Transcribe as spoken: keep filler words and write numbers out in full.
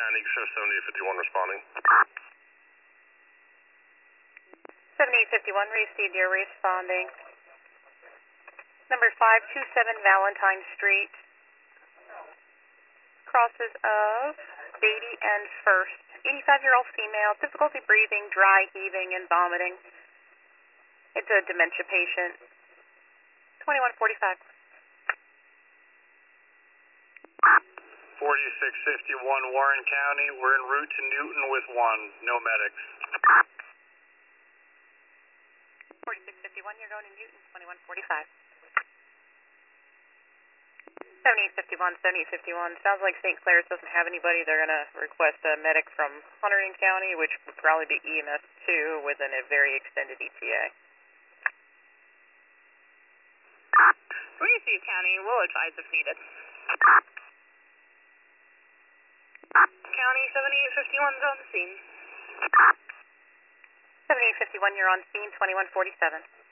County, show seventy-eight fifty-one responding. seventy-eight fifty-one, received, you're responding. Number five two seven Valentine Street. Crosses of Beatty and First. eighty-five-year-old female, difficulty breathing, dry heaving, and vomiting. It's a dementia patient. twenty-one forty-five. forty-six fifty-one Warren County, we're en route to Newton with one, no medics. forty-six fifty-one, you're going to Newton, twenty-one forty-five. seventy-eight fifty-one, seventy-eight fifty-one, sounds like Saint Clair's doesn't have anybody. They're going to request a medic from Hunterdon County, which would probably be E M S two within a very extended E T A. twenty-two County, we'll advise if needed. County seventy-eight fifty-one's on the scene. seventy-eight fifty-one, you're on scene, twenty-one forty-seven.